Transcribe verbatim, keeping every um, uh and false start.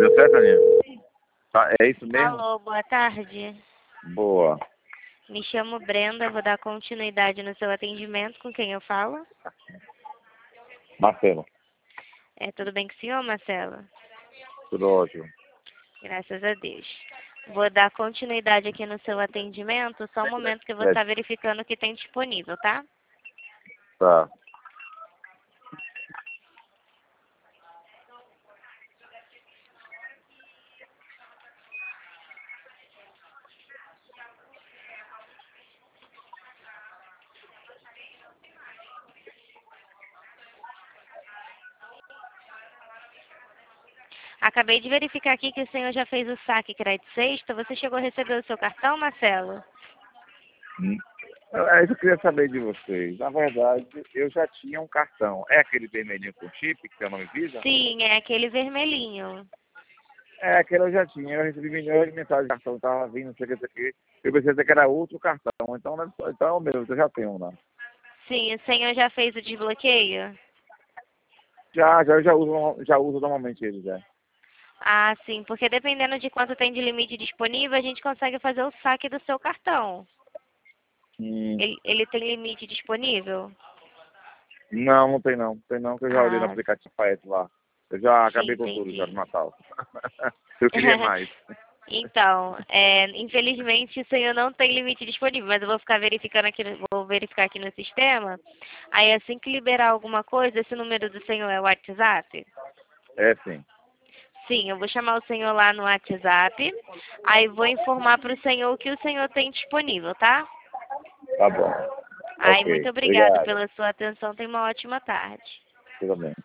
Deu certo, Aninha? Tá, é isso mesmo? Alô, boa tarde. Boa. Me chamo Brenda, vou dar continuidade no seu atendimento. Com quem eu falo? Marcelo. É, tudo bem com o senhor, Marcelo? Tudo ótimo. Graças a Deus. Vou dar continuidade aqui no seu atendimento, só um momento que eu vou estar verificando o que tem disponível, tá? Tá. Acabei de verificar aqui que o senhor já fez o saque crédito sexta. Você chegou a receber o seu cartão, Marcelo? Hum. É isso que eu queria saber de vocês. Na verdade, eu já tinha um cartão. É aquele vermelhinho com chip, que tem o nome Visa? Sim, é aquele vermelhinho. É, aquele eu já tinha. Eu recebi milhões de mensagens de cartão, estava vindo, não sei o que, não sei o que. Eu pensei que era outro cartão. Então, né, então é o meu, eu já tenho, né? Sim, o senhor já fez o desbloqueio? Já, já, eu já uso, já uso normalmente ele, já. Ah, sim, porque dependendo de quanto tem de limite disponível, a gente consegue fazer o saque do seu cartão. Hum. Ele, ele tem limite disponível? Não, não tem não. Tem não, que eu já olhei no Ah, aplicativo Paet lá. Eu já sim, acabei com tudo já no entendi. Natal. Eu queria mais. Então, é, infelizmente o senhor não tem limite disponível, mas eu vou ficar verificando aqui, no- vou verificar aqui no sistema. Aí assim que liberar alguma coisa, esse número do senhor é o WhatsApp? É sim. Sim, eu vou chamar o senhor lá no WhatsApp. Aí vou informar para o senhor o que o senhor tem disponível, tá? Tá bom. Ai, muito Ok. obrigada Obrigado. pela sua atenção. Tenha uma ótima tarde. Tudo bem.